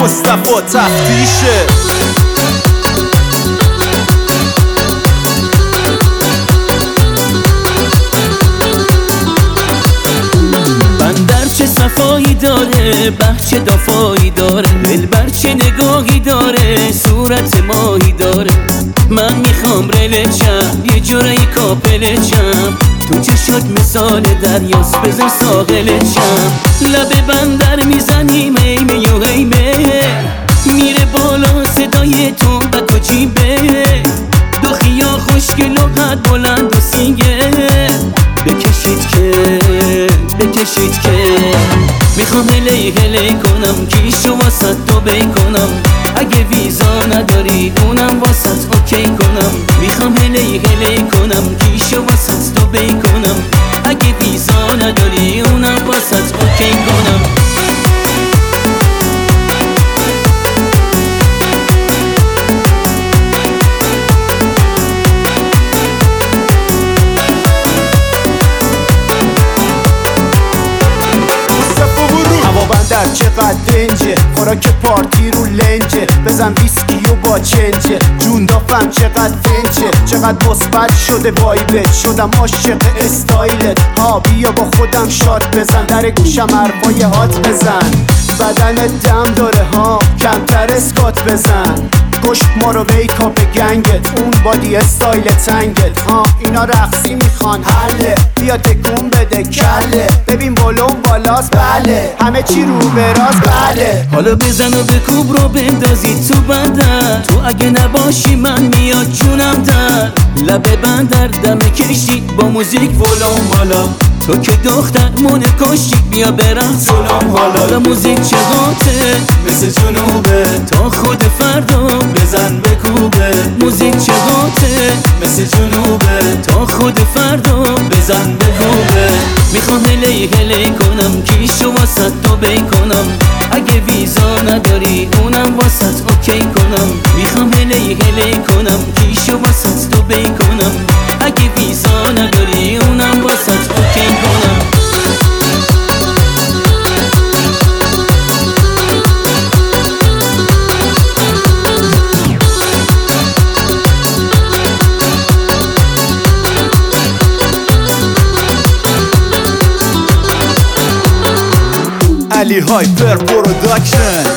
مصطفی تفتیشه. بندر چه صفایی داره، بخچه دافایی داره، دلبر چه نگاهی داره، صورت ماهی داره. من میخوام رلچم یه جوری کاپلچم، تو چشات مثال دریاست بزن ساحلچم. لب بندر میزنیم ایمه و ایمه، میره بالا صدای تو بک و جیبه. دخیا خوشگل و قد بلند و سینگه، بکشید که میخوام هلی کنم کیشو واسط تو بیکنم. اگه ویزا نداری اونم واسط اوکی کنم. میخوام هلی کنم کیشو واسط تو بیکنم. اگه ویزا نداری اونم واسط اوکی کنم. چقدر دنجه خوراک پارتی رو لنجه، بزن ویسکی و با چنجه. جون دافم چقدر فنجه، چقدر مثبت شده وایبت. شدم عاشق استایلت ها، بیا با خودم شات بزن. در گوشم حرفای هات بزن، بدنت دم داره ها، کمتر اسکات بزن. گشت ما رو ویکاپ گنگت، اون بادی استایل تنگت ها. اینا رقصی میخوان حله، بیا تکون بده کله. ببین بالون بالاست بله، همه چی رو براز بله. حالا بزن و بکوب رو بندازی تو بندر، تو اگه نباشی من میاد جونم در. لب بندر دم کشی با موزیک ولوم بالا، تو که دختر مونه کشی بیا برم سلام حالا. موزیک چقاته مثل جنوبه، تا خود فردا بزن بکوبه. موزیک چقاته مثل جنوبه، تا خود فردا بزن بکوبه. میخوام هلی کنم کیشو واسط تو بیکنم. اگه ویزا نداری اونم واسط اوکی کنم. میخوام هلی کنم کیشو واسط تو بیکنم. اگه ویزا نداری اونم واسط اوکی کنم. علی هایپر پروداکشن.